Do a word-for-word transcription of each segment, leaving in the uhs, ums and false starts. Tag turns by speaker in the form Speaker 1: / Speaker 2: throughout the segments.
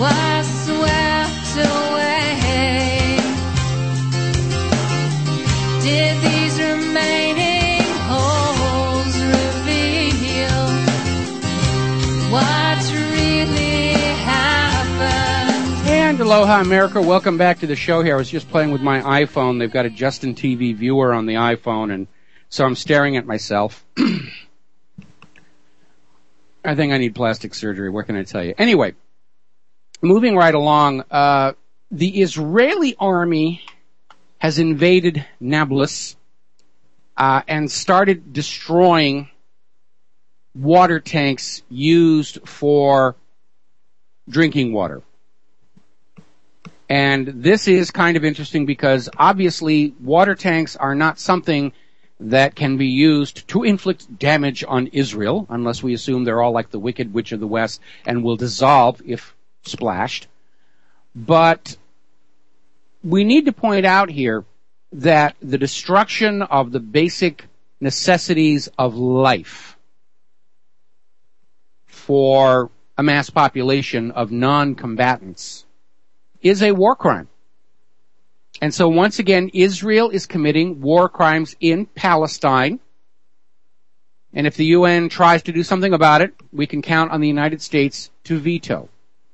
Speaker 1: was swept away. Did these remaining holes reveal what really happened?
Speaker 2: And aloha, America. Welcome back to the show here. I was just playing with my iPhone. They've got a Justin T V viewer on the iPhone, and so I'm staring at myself. I think I need plastic surgery. What can I tell you? Anyway, moving right along, uh, the Israeli army has invaded Nablus uh, and started destroying water tanks used for drinking water. And this is kind of interesting because obviously water tanks are not something that can be used to inflict damage on Israel, unless we assume they're all like the Wicked Witch of the West and will dissolve if splashed. But we need to point out here that the destruction of the basic necessities of life for a mass population of non-combatants is a war crime. And so once again, Israel is committing war crimes in Palestine. And if the U N tries to do something about it, we can count on the United States to veto.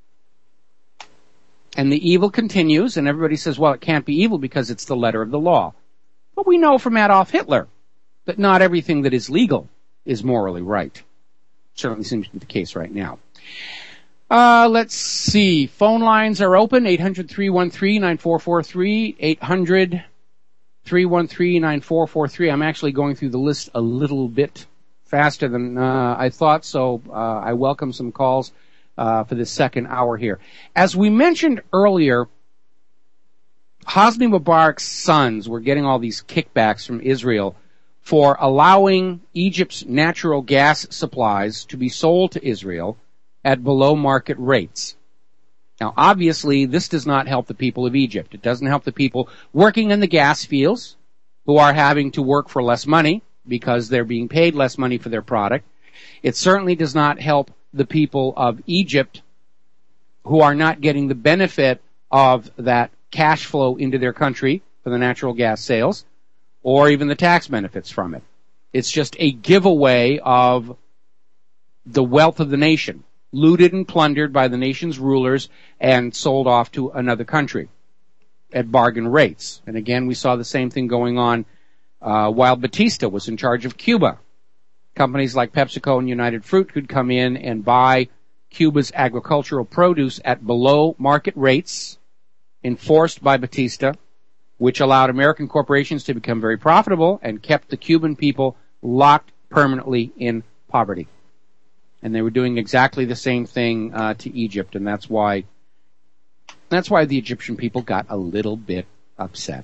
Speaker 2: And the evil continues, and everybody says, well, it can't be evil because it's the letter of the law. But we know from Adolf Hitler that not everything that is legal is morally right. Certainly seems to be the case right now. Uh, let's see. Phone lines are open. eight hundred, three one three, nine four four three. eight hundred, three one three, nine four four three. I'm actually going through the list a little bit faster than uh, I thought, so uh, I welcome some calls uh, for this second hour here. As we mentioned earlier, Hosni Mubarak's sons were getting all these kickbacks from Israel for allowing Egypt's natural gas supplies to be sold to Israel at below market rates. Now, obviously, this does not help the people of Egypt. It doesn't help the people working in the gas fields who are having to work for less money because they're being paid less money for their product. It certainly does not help the people of Egypt who are not getting the benefit of that cash flow into their country for the natural gas sales or even the tax benefits from it. It's just a giveaway of the wealth of the nation, looted and plundered by the nation's rulers and sold off to another country at bargain rates. And again, we saw the same thing going on uh, while Batista was in charge of Cuba. Companies like PepsiCo and United Fruit could come in and buy Cuba's agricultural produce at below market rates enforced by Batista, which allowed American corporations to become very profitable and kept the Cuban people locked permanently in poverty. And they were doing exactly the same thing uh, to Egypt, and that's why that's why the Egyptian people got a little bit upset.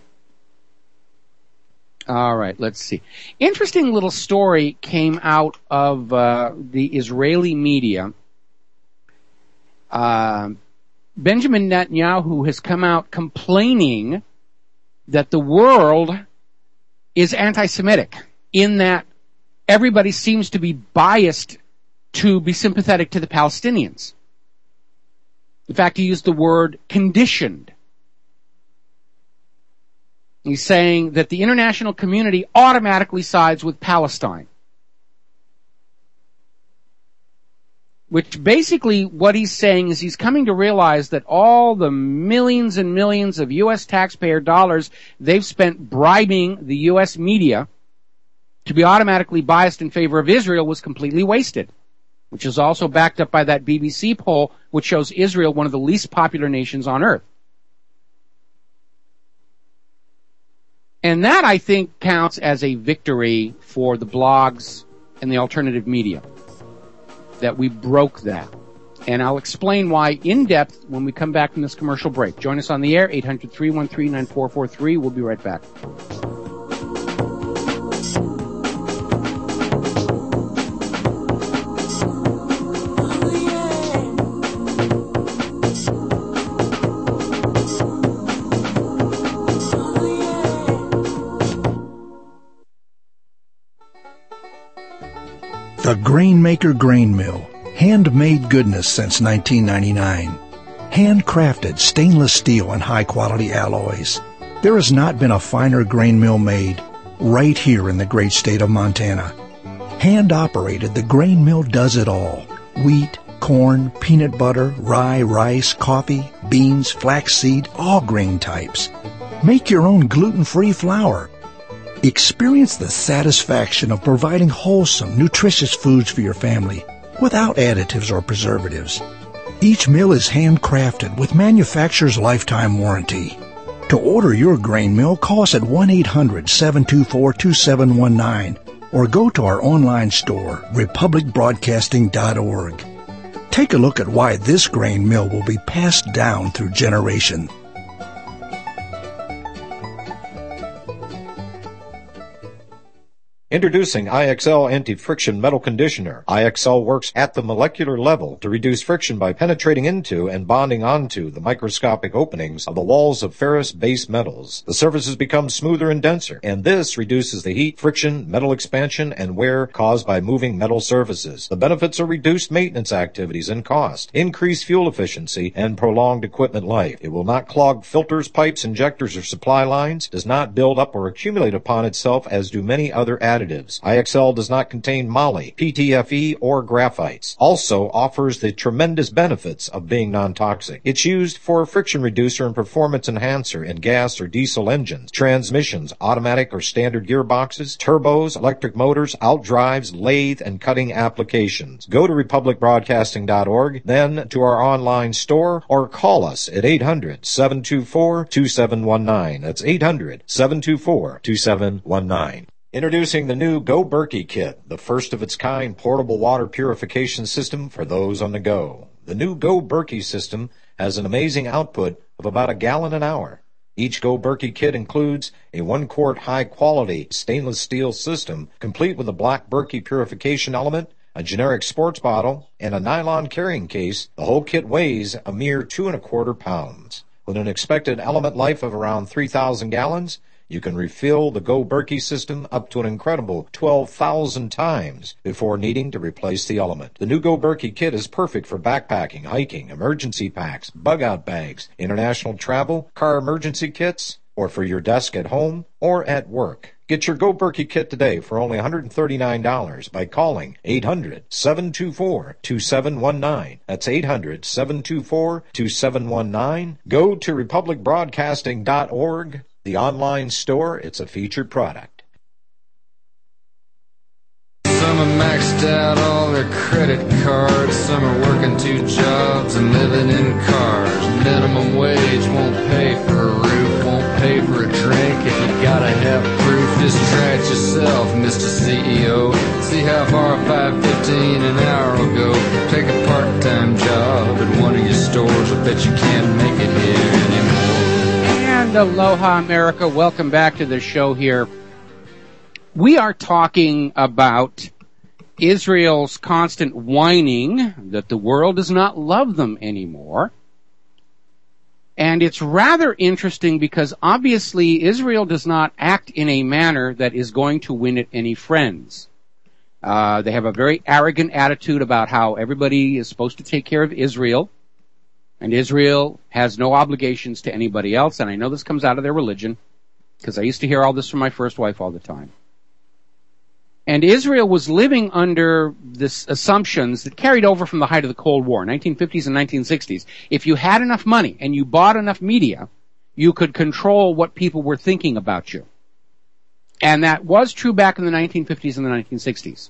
Speaker 2: All right, let's see. Interesting little story came out of uh, the Israeli media. Uh, Benjamin Netanyahu has come out complaining that the world is anti-Semitic, in that everybody seems to be biased to be sympathetic to the Palestinians. In fact, he used the word conditioned. He's saying that the international community automatically sides with Palestine. Which basically what he's saying is he's coming to realize that all the millions and millions of U S taxpayer dollars they've spent bribing the U S media to be automatically biased in favor of Israel was completely wasted. Which is also backed up by that B B C poll, which shows Israel one of the least popular nations on earth. And that, I think, counts as a victory for the blogs and the alternative media, that we broke that. And I'll explain why in depth when we come back from this commercial break. Join us on the air, eight hundred, three one three, nine four four three. We'll be right back.
Speaker 3: The Grainmaker Grain Mill, handmade goodness since nineteen ninety-nine. Handcrafted stainless steel and high-quality alloys. There has not been a finer grain mill made right here in the great state of Montana. Hand-operated, the grain mill does it all. Wheat, corn, peanut butter, rye, rice, coffee, beans, flaxseed, all grain types. Make your own gluten-free flour. Experience the satisfaction of providing wholesome, nutritious foods for your family without additives or preservatives. Each mill is handcrafted with manufacturer's lifetime warranty. To order your grain mill, call us at one eight hundred, seven two four, two seven one nine or go to our online store, republic broadcasting dot org. Take a look at why this grain mill will be passed down through generation.
Speaker 4: Introducing I X L Anti-Friction Metal Conditioner. I X L works at the molecular level to reduce friction by penetrating into and bonding onto the microscopic openings of the walls of ferrous base metals. The surfaces become smoother and denser, and this reduces the heat, friction, metal expansion, and wear caused by moving metal surfaces. The benefits are reduced maintenance activities and cost, increased fuel efficiency, and prolonged equipment life. It will not clog filters, pipes, injectors, or supply lines, does not build up or accumulate upon itself as do many other additives. I X L does not contain moly, P T F E, or graphites. Also offers the tremendous benefits of being non-toxic. It's used for a friction reducer and performance enhancer in gas or diesel engines, transmissions, automatic or standard gearboxes, turbos, electric motors, outdrives, lathe, and cutting applications. Go to republic broadcasting dot org, then to our online store, or call us at eight hundred, seven two four, two seven one nine. That's eight hundred, seven two four, two seven one nine. Introducing the new Go Berkey Kit, the first of its kind portable water purification system for those on the go. The new Go Berkey system has an amazing output of about a gallon an hour. Each Go Berkey kit includes a one-quart high-quality stainless steel system, complete with a black Berkey purification element, a generic sports bottle, and a nylon carrying case. The whole kit weighs a mere two and a quarter pounds. With an expected element life of around three thousand gallons, you can refill the Go Berkey system up to an incredible twelve thousand times before needing to replace the element. The new Go Berkey kit is perfect for backpacking, hiking, emergency packs, bug-out bags, international travel, car emergency kits, or for your desk at home or at work. Get your Go Berkey kit today for only one hundred thirty-nine dollars by calling eight hundred, seven two four, two seven one nine. That's eight hundred, seven two four, two seven one nine. Go to republic broadcasting dot org. The online store, it's a featured product.
Speaker 5: Some are maxed out all their credit cards. Some are working two jobs and living in cars. Minimum wage won't pay for a roof, won't pay for a drink. If you gotta have proof, just try it yourself, Mister C E O. See how far five fifteen an hour will go. Take a part-time job at one of your stores. I bet you can't make it here anymore.
Speaker 2: And aloha, America. Welcome back to the show here. We are talking about Israel's constant whining that the world does not love them anymore. And it's rather interesting because obviously Israel does not act in a manner that is going to win it any friends. Uh, they have a very arrogant attitude about how everybody is supposed to take care of Israel. And Israel has no obligations to anybody else. And I know this comes out of their religion, because I used to hear all this from my first wife all the time. And Israel was living under this assumptions that carried over from the height of the Cold War, nineteen fifties and nineteen sixties. If you had enough money and you bought enough media, you could control what people were thinking about you. And that was true back in the nineteen fifties and the nineteen sixties.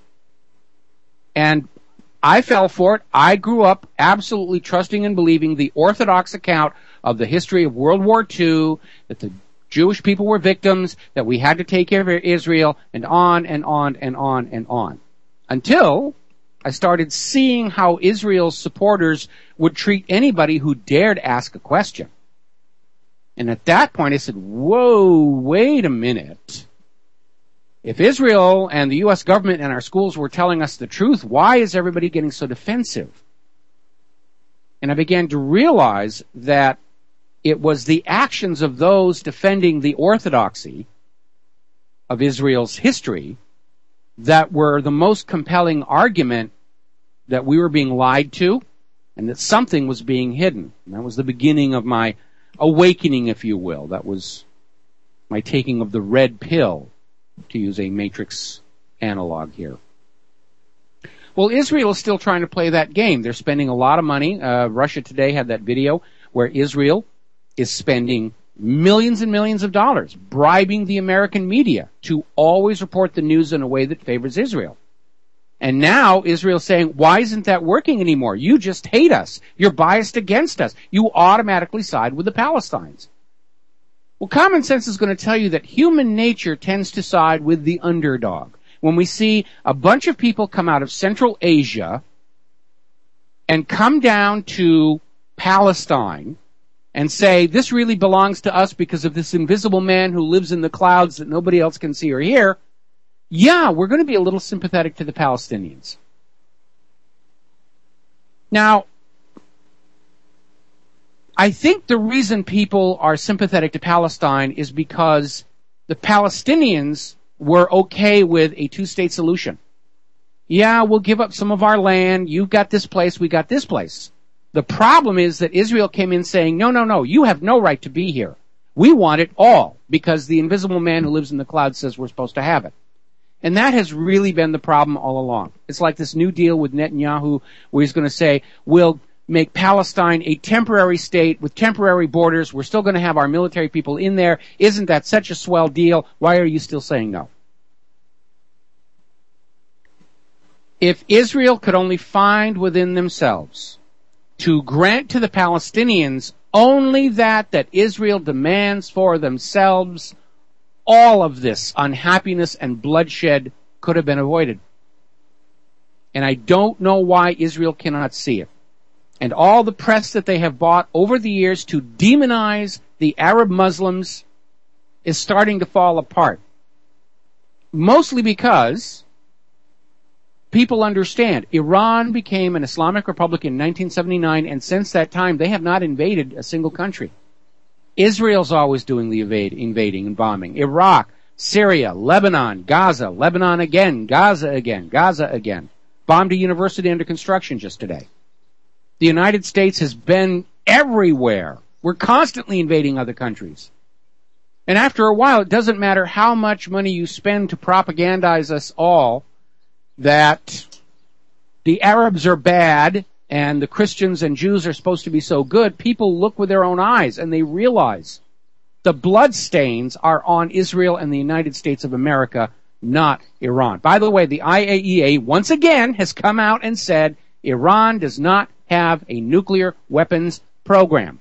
Speaker 2: And I fell for it. I grew up absolutely trusting and believing the orthodox account of the history of World War Two, that the Jewish people were victims, that we had to take care of Israel, and on and on and on and on. Until I started seeing how Israel's supporters would treat anybody who dared ask a question. And at that point I said, whoa, wait a minute. If Israel and the U S government and our schools were telling us the truth, why is everybody getting so defensive? And I began to realize that it was the actions of those defending the orthodoxy of Israel's history that were the most compelling argument that we were being lied to, and that something was being hidden. And that was the beginning of my awakening, if you will. That was my taking of the red pill, to use a Matrix analog here. Well, Israel is still trying to play that game. They're spending a lot of money. Uh, Russia Today had that video where Israel is spending millions and millions of dollars bribing the American media to always report the news in a way that favors Israel. And now Israel's saying, why isn't that working anymore? You just hate us. You're biased against us. You automatically side with the Palestinians. Well, common sense is going to tell you that human nature tends to side with the underdog. When we see a bunch of people come out of Central Asia and come down to Palestine and say, this really belongs to us because of this invisible man who lives in the clouds that nobody else can see or hear, yeah, we're going to be a little sympathetic to the Palestinians. Now, I think the reason people are sympathetic to Palestine is because the Palestinians were okay with a two-state solution. Yeah, we'll give up some of our land. You've got this place, we got this place. The problem is that Israel came in saying, no, no, no, you have no right to be here. We want it all because the invisible man who lives in the clouds says we're supposed to have it. And that has really been the problem all along. It's like this new deal with Netanyahu where he's going to say, we'll make Palestine a temporary state with temporary borders. We're still going to have our military people in there. Isn't that such a swell deal? Why are you still saying no? If Israel could only find within themselves to grant to the Palestinians only that that Israel demands for themselves, all of this unhappiness and bloodshed could have been avoided. And I don't know why Israel cannot see it. And all the press that they have bought over the years to demonize the Arab Muslims is starting to fall apart. Mostly because people understand Iran became an Islamic republic in nineteen seventy-nine, and since that time they have not invaded a single country. Israel's always doing the evade, invading and bombing. Iraq, Syria, Lebanon, Gaza, Lebanon again, Gaza again, Gaza again. Bombed a university under construction just today. The United States has been everywhere. We're constantly invading other countries. And after a while, it doesn't matter how much money you spend to propagandize us all that the Arabs are bad and the Christians and Jews are supposed to be so good. People look with their own eyes and they realize the bloodstains are on Israel and the United States of America, not Iran. By the way, the I A E A once again has come out and said Iran does not have a nuclear weapons program.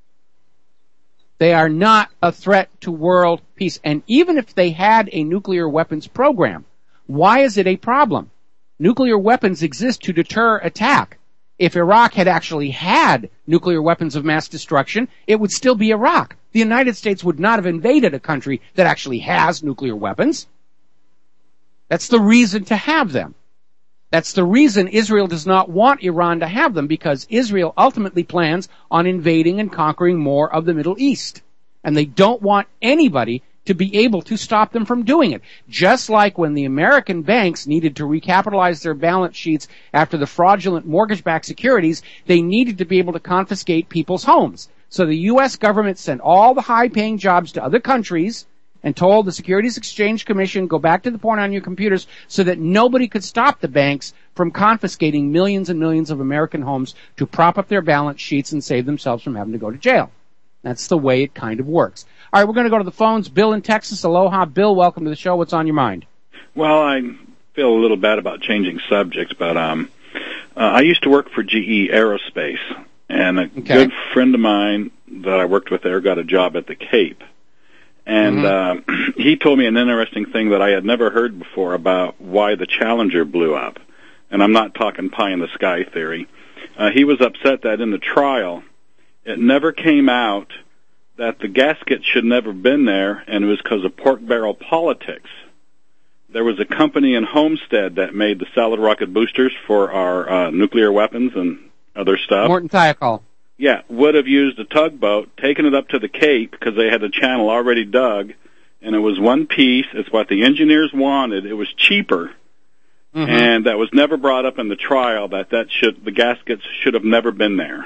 Speaker 2: They are not a threat to world peace. And even if they had a nuclear weapons program, why is it a problem? Nuclear weapons exist to deter attack. If Iraq had actually had nuclear weapons of mass destruction, it would still be Iraq. The United States would not have invaded a country that actually has nuclear weapons. That's the reason to have them. That's the reason Israel does not want Iran to have them, because Israel ultimately plans on invading and conquering more of the Middle East. And they don't want anybody to be able to stop them from doing it. Just like when the American banks needed to recapitalize their balance sheets after the fraudulent mortgage-backed securities, they needed to be able to confiscate people's homes. So the U S government sent all the high-paying jobs to other countries and told the Securities Exchange Commission, go back to the point on your computers, so that nobody could stop the banks from confiscating millions and millions of American homes to prop up their balance sheets and save themselves from having to go to jail. That's the way it kind of works. All right, we're going to go to the phones. Bill in Texas. Aloha. Bill, welcome to the show. What's on your mind?
Speaker 6: Well, I feel a little bad about changing subjects, but um, uh, I used to work for G E Aerospace, and a okay. good friend of mine that I worked with there got a job at the Cape. And mm-hmm. uh, he told me an interesting thing that I had never heard before about why the Challenger blew up. And I'm not talking pie-in-the-sky theory. Uh, he was upset that in the trial, it never came out that the gasket should never have been there, and it was because of pork barrel politics. There was a company in Homestead that made the solid rocket boosters for our uh, nuclear weapons and other stuff.
Speaker 2: Morton Thiokol.
Speaker 6: Yeah, would have used a tugboat, taken it up to the Cape because they had a channel already dug, and it was one piece. It's what the engineers wanted. It was cheaper Mm-hmm. And that was never brought up in the trial, that that should, the gaskets should have never been there.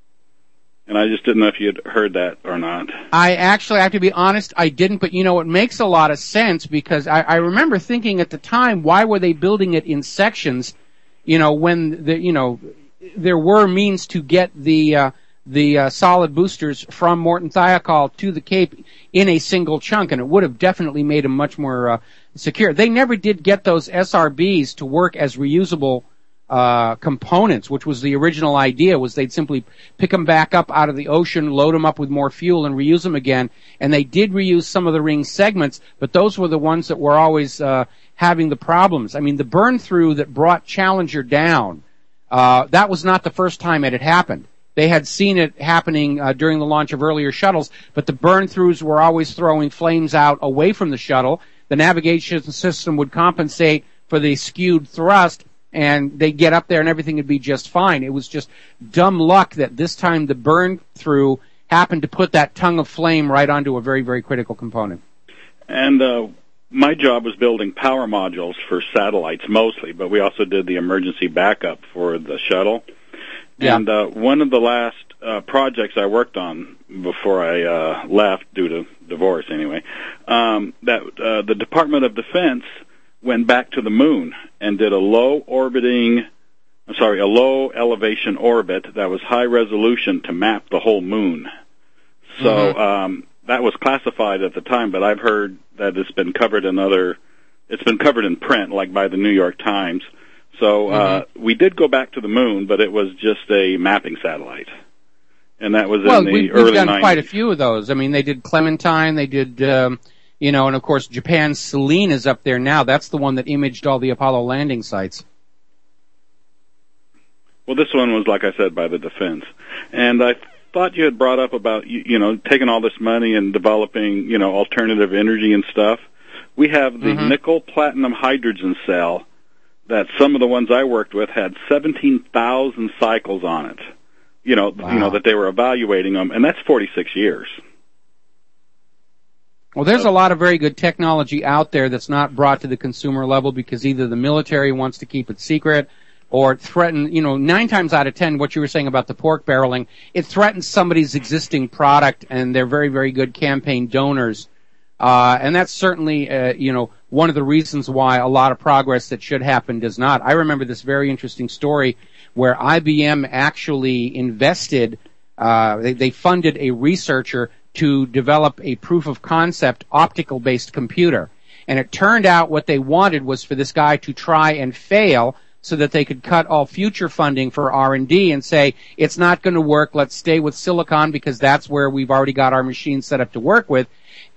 Speaker 6: And I just didn't know if you had heard that or not.
Speaker 2: I actually have to be honest, I didn't, but you know, it makes a lot of sense because I, I remember thinking at the time, why were they building it in sections, you know, when the, you know, there were means to get the, uh, the uh, solid boosters from Morton Thiokol to the Cape in a single chunk, and it would have definitely made them much more uh, secure. They never did get those S R Bs to work as reusable uh components, which was the original idea, was they'd simply pick them back up out of the ocean, load them up with more fuel, and reuse them again. And they did reuse some of the ring segments, but those were the ones that were always uh having the problems. I mean, the burn-through that brought Challenger down, uh that was not the first time it had happened. They had seen it happening uh, during the launch of earlier shuttles, but the burn-throughs were always throwing flames out away from the shuttle. The navigation system would compensate for the skewed thrust, and they'd get up there and everything would be just fine. It was just dumb luck that this time the burn-through happened to put that tongue of flame right onto a very, very critical component.
Speaker 6: And uh, my job was building power modules for satellites mostly, but we also did the emergency backup for the shuttle.
Speaker 2: Yeah.
Speaker 6: And uh, one of the last uh, projects I worked on before I uh, left, due to divorce anyway, um, that uh, the Department of Defense went back to the moon and did a low orbiting, I'm sorry, a low elevation orbit that was high resolution to map the whole moon. So mm-hmm. um, that was classified at the time, but I've heard that it's been covered in other, it's been covered in print, like by the New York Times. So uh, mm-hmm. we did go back to the moon, but it was just a mapping satellite, and that was
Speaker 2: well,
Speaker 6: in the
Speaker 2: we,
Speaker 6: early
Speaker 2: we've done
Speaker 6: nineties.
Speaker 2: Quite a few of those. I mean, they did Clementine, they did, um, you know, and of course Japan's Selene is up there now. That's the one that imaged all the Apollo landing sites.
Speaker 6: Well, this one was, like I said, by the defense, and I thought you had brought up about you, you know taking all this money and developing you know alternative energy and stuff. We have the
Speaker 2: mm-hmm.
Speaker 6: nickel platinum hydrogen cell. That some of the ones I worked with had seventeen thousand cycles on it. You know,
Speaker 2: wow.
Speaker 6: you know that they were evaluating them, and that's forty-six years.
Speaker 2: Well, there's a lot of very good technology out there that's not brought to the consumer level because either the military wants to keep it secret or it threaten, you know, nine times out of ten, what you were saying about the pork barreling, it threatens somebody's existing product, and they're very, very good campaign donors. Uh, and that's certainly, uh, you know, one of the reasons why a lot of progress that should happen does not. I remember this very interesting story where I B M actually invested, uh, they, they funded a researcher to develop a proof of concept optical-based computer. And it turned out what they wanted was for this guy to try and fail so that they could cut all future funding for R and D and say, it's not going to work, let's stay with silicon because that's where we've already got our machine set up to work with.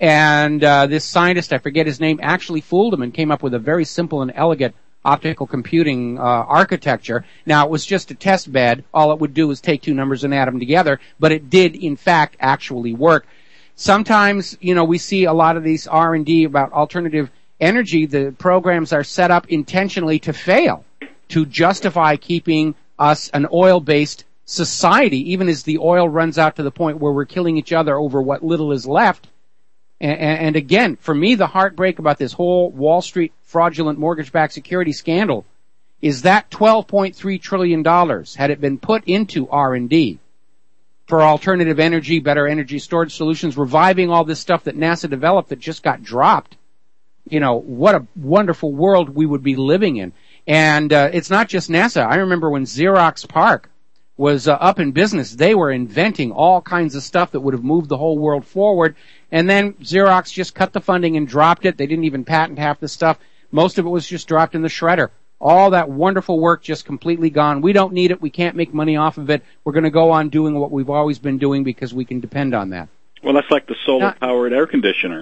Speaker 2: And uh, this scientist, I forget his name, actually fooled him and came up with a very simple and elegant optical computing uh, architecture. Now, it was just a test bed. All it would do was take two numbers and add them together, but it did, in fact, actually work. Sometimes, you know, we see a lot of these R and D about alternative energy. The programs are set up intentionally to fail, to justify keeping us an oil-based society, even as the oil runs out to the point where we're killing each other over what little is left. And, and again, for me, the heartbreak about this whole Wall Street fraudulent mortgage-backed security scandal is that twelve point three trillion dollars, had it been put into R and D for alternative energy, better energy storage solutions, reviving all this stuff that NASA developed that just got dropped, you know, what a wonderful world we would be living in. And uh, it's not just NASA. I remember when Xerox PARC was uh, up in business, they were inventing all kinds of stuff that would have moved the whole world forward. And then Xerox just cut the funding and dropped it. They didn't even patent half the stuff. Most of it was just dropped in the shredder. All that wonderful work just completely gone. We don't need it. We can't make money off of it. We're going to go on doing what we've always been doing because we can depend on that.
Speaker 6: Well, that's like the solar-powered air conditioner.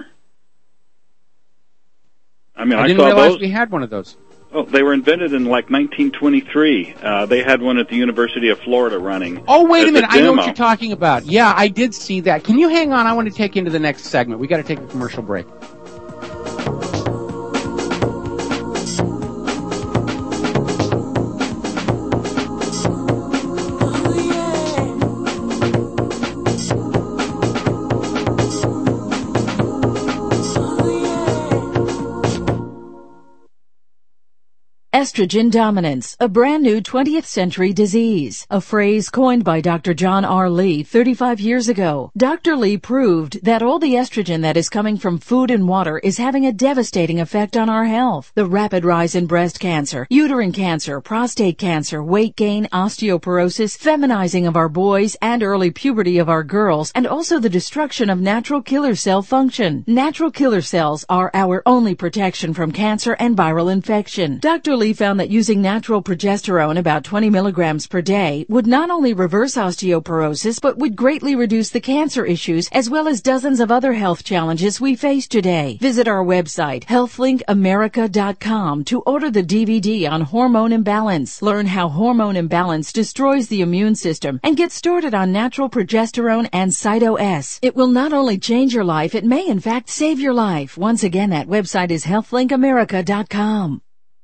Speaker 6: I mean,
Speaker 2: I,
Speaker 6: I
Speaker 2: didn't
Speaker 6: saw
Speaker 2: realize
Speaker 6: those.
Speaker 2: we had one of those.
Speaker 6: Oh, they were invented in like nineteen twenty-three. Uh, they had one at the University of Florida running.
Speaker 2: Oh, wait a minute.
Speaker 6: A
Speaker 2: I know what you're talking about. Yeah, I did see that. Can you hang on? I want to take you into the next segment. We got to take a commercial break.
Speaker 7: Estrogen dominance, a brand new twentieth century disease, a phrase coined by Doctor John R. Lee thirty-five years ago. Doctor Lee proved that all the estrogen that is coming from food and water is having a devastating effect on our health. The rapid rise in breast cancer, uterine cancer, prostate cancer, weight gain, osteoporosis, feminizing of our boys, and early puberty of our girls, and also the destruction of natural killer cell function. Natural killer cells are our only protection from cancer and viral infection. Doctor Lee found that using natural progesterone, about twenty milligrams per day, would not only reverse osteoporosis, but would greatly reduce the cancer issues as well as dozens of other health challenges we face today. Visit our website, health link america dot com, to order the D V D on hormone imbalance. Learn how hormone imbalance destroys the immune system and get started on natural progesterone and Cyto-S. It will not only change your life, it may in fact save your life. Once again, that website is health link america dot com.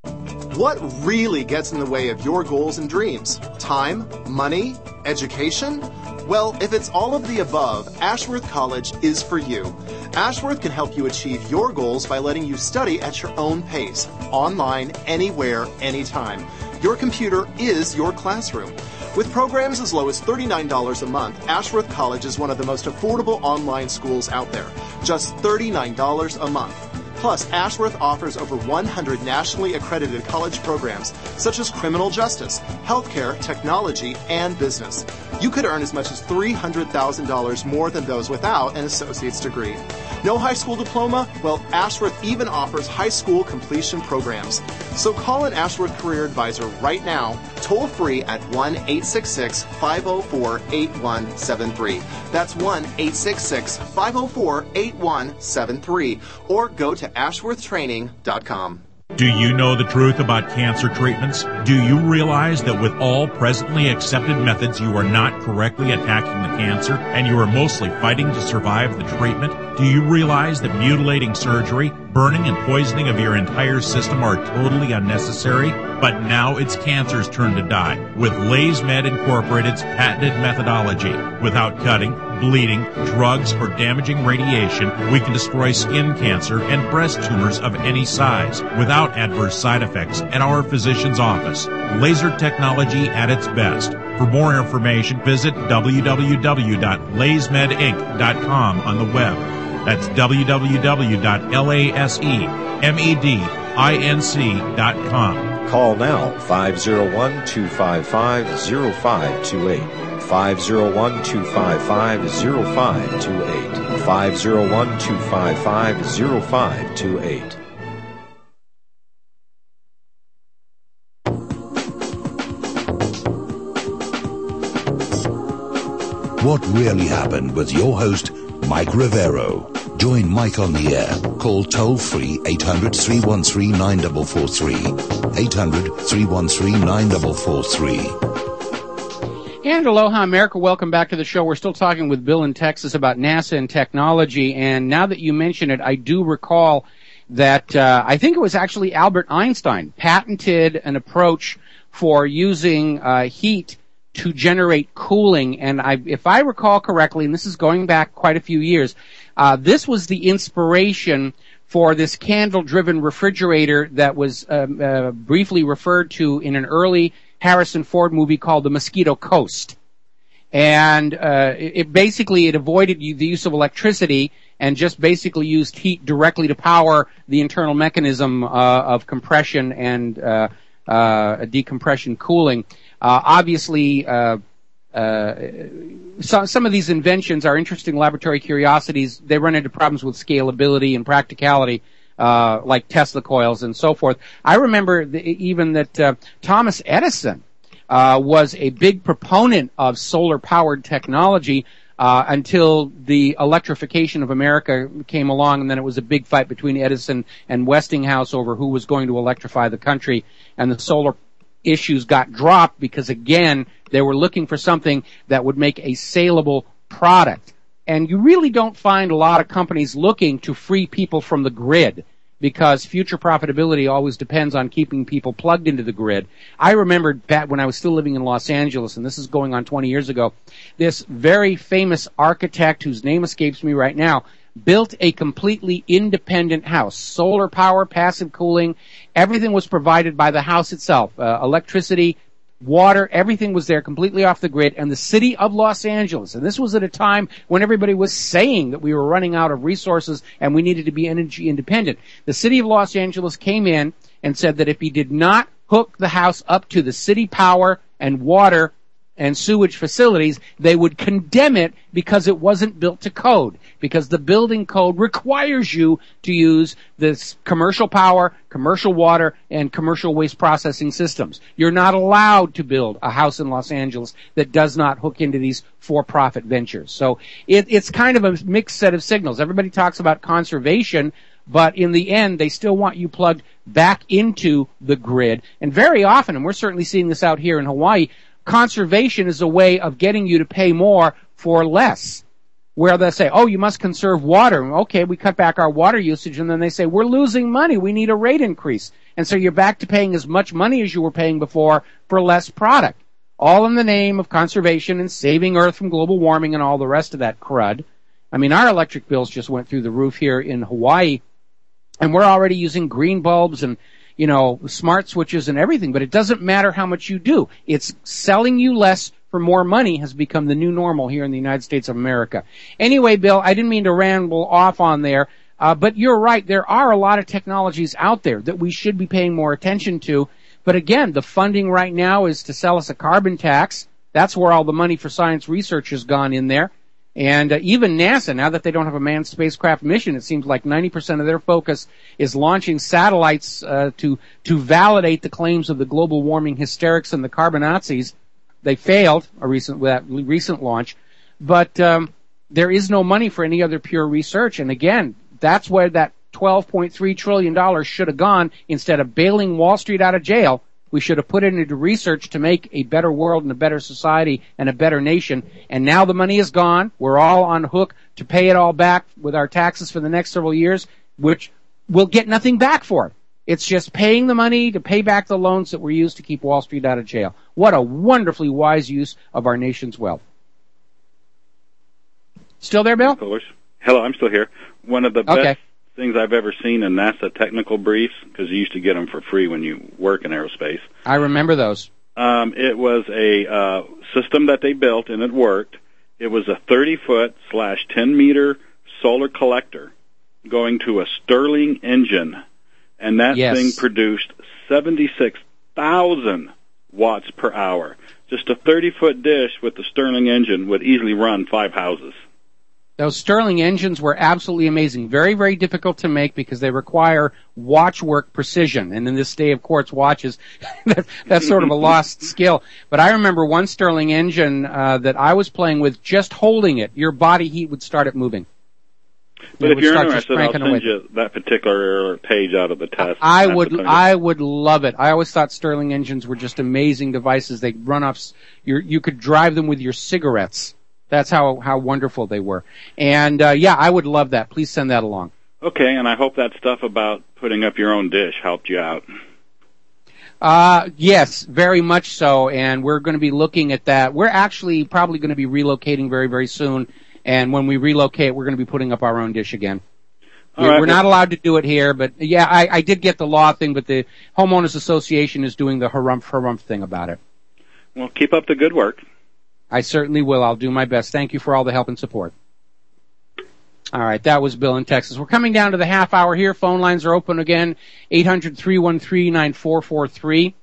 Speaker 8: What really gets in the way of your goals and dreams? Time? Money? Education? Well, if it's all of the above, Ashworth College is for you. Ashworth can help you achieve your goals by letting you study at your own pace, online, anywhere, anytime. Your computer is your classroom. With programs as low as thirty-nine dollars a month, Ashworth College is one of the most affordable online schools out there. Just thirty-nine dollars a month. Plus, Ashworth offers over one hundred nationally accredited college programs, such as criminal justice, healthcare, technology, and business. You could earn as much as three hundred thousand dollars more than those without an associate's degree. No high school diploma? Well, Ashworth even offers high school completion programs. So call an Ashworth Career Advisor right now, toll free at one eight six six, five oh four, eight one seven three. That's one eight six six, five oh four, eight one seven three. Or go to ashworth training dot com.
Speaker 9: Do you know the truth about cancer treatments? Do you realize that with all presently accepted methods, you are not correctly attacking the cancer and you are mostly fighting to survive the treatment? Do you realize that mutilating surgery, burning and poisoning of your entire system are totally unnecessary? But now it's cancer's turn to die with LaysMed Incorporated's patented methodology. Without cutting, bleeding, drugs, or damaging radiation, we can destroy skin cancer and breast tumors of any size without adverse side effects at our physician's office. Laser technology at its best. For more information, visit w w w dot lays med inc dot com on the web. That's w w w dot lays med inc dot com.
Speaker 4: Call now, five oh one, two five five, oh five two eight. five oh one, two five five, oh five two eight. five oh one, two five five, oh five two eight.
Speaker 10: What Really Happened with your host, Mike Rivero. Join Mike on the air. Call toll-free eight hundred, three one three, nine four four three, eight hundred, three one three, nine four four three.
Speaker 2: And aloha, America. Welcome back to the show. We're still talking with Bill in Texas about NASA and technology. And now that you mention it, I do recall that uh, I think it was actually Albert Einstein patented an approach for using uh, heat to generate cooling. And I, if I recall correctly, and this is going back quite a few years, uh, this was the inspiration for this candle-driven refrigerator that was um, uh, briefly referred to in an early Harrison Ford movie called The Mosquito Coast. And uh, it, it basically, it avoided the use of electricity and just basically used heat directly to power the internal mechanism uh, of compression and uh, uh, decompression cooling. Uh, obviously, uh, uh, some, some of these inventions are interesting laboratory curiosities. They run into problems with scalability and practicality, uh, like Tesla coils and so forth. I remember the, even that uh, Thomas Edison uh, was a big proponent of solar-powered technology uh, until the electrification of America came along, and then it was a big fight between Edison and Westinghouse over who was going to electrify the country, and the solar issues got dropped because, again, they were looking for something that would make a saleable product. And you really don't find a lot of companies looking to free people from the grid, because future profitability always depends on keeping people plugged into the grid. I remember back when I was still living in Los Angeles, and this is going on twenty years ago, this very famous architect whose name escapes me right now, built a completely independent house. Solar power, passive cooling, everything was provided by the house itself. Uh, electricity, water, everything was there completely off the grid. And the city of Los Angeles, and this was at a time when everybody was saying that we were running out of resources and we needed to be energy independent. The city of Los Angeles came in and said that if he did not hook the house up to the city power and water and sewage facilities, they would condemn it because it wasn't built to code, because the building code requires you to use this commercial power, commercial water, and commercial waste processing systems. You're not allowed to build a house in Los Angeles that does not hook into these for-profit ventures. So it, it's kind of a mixed set of signals. Everybody talks about conservation, but in the end, they still want you plugged back into the grid. And very often, and we're certainly seeing this out here in Hawaii, conservation is a way of getting you to pay more for less. Where they say, oh, you must conserve water. Okay, we cut back our water usage, and then they say, we're losing money. We need a rate increase. And so you're back to paying as much money as you were paying before for less product. All in the name of conservation and saving Earth from global warming and all the rest of that crud. I mean, our electric bills just went through the roof here in Hawaii, and we're already using green bulbs and, you know, smart switches and everything, but it doesn't matter how much you do. It's selling you less for more money has become the new normal here in the United States of America. Anyway, Bill, I didn't mean to ramble off on there, uh, but you're right. There are a lot of technologies out there that we should be paying more attention to. But again, the funding right now is to sell us a carbon tax. That's where all the money for science research has gone in there. And uh, even NASA, now that they don't have a manned spacecraft mission, it seems like ninety percent of their focus is launching satellites uh, to to validate the claims of the global warming hysterics and the carbon Nazis. They failed a recent with that recent launch, but um, there is no money for any other pure research. And again, that's where that twelve point three trillion dollars should have gone. Instead of bailing Wall Street out of jail, we should have put it into research to make a better world and a better society and a better nation. And now the money is gone. We're all on hook to pay it all back with our taxes for the next several years, which we'll get nothing back for it. It's just paying the money to pay back the loans that were used to keep Wall Street out of jail. What a wonderfully wise use of our nation's wealth. Still there, Bill?
Speaker 6: Of course. Hello, I'm still here. One of the
Speaker 2: okay.
Speaker 6: best things I've ever seen in NASA technical briefs, because you used to get them for free when you work in aerospace.
Speaker 2: I remember those.
Speaker 6: Um, it was a uh, system that they built, and it worked. It was a thirty-foot slash ten-meter solar collector going to a Stirling engine, and that
Speaker 2: yes.
Speaker 6: thing produced seventy-six thousand watts per hour. Just a thirty-foot dish with the Stirling engine would easily run five houses.
Speaker 2: Those Stirling engines were absolutely amazing. Very, very difficult to make because they require watchwork precision. And in this day of quartz watches, that's sort of a lost skill. But I remember one Stirling engine uh, that I was playing with, just holding it, your body heat would start it moving.
Speaker 6: But if you're interested, I'll send you that particular page out of the test.
Speaker 2: I would, I would love it. I always thought Stirling engines were just amazing devices. They run off, you you could drive them with your cigarettes. That's how, how wonderful they were. And, uh, yeah, I would love that. Please send that along.
Speaker 6: Okay, and I hope that stuff about putting up your own dish helped you out.
Speaker 2: Uh, yes, very much so. And we're going to be looking at that. We're actually probably going to be relocating very, very soon. And when we relocate, we're going to be putting up our own dish again.
Speaker 6: All right,
Speaker 2: we're
Speaker 6: well,
Speaker 2: not allowed to do it here, but yeah, I, I did get the law thing, but the Homeowners Association is doing the harumph harumph thing about it.
Speaker 6: Well, keep up the good work.
Speaker 2: I certainly will. I'll do my best. Thank you for all the help and support. All right, that was Bill in Texas. We're coming down to the half hour here. Phone lines are open again, eight hundred, three one three, nine four four three.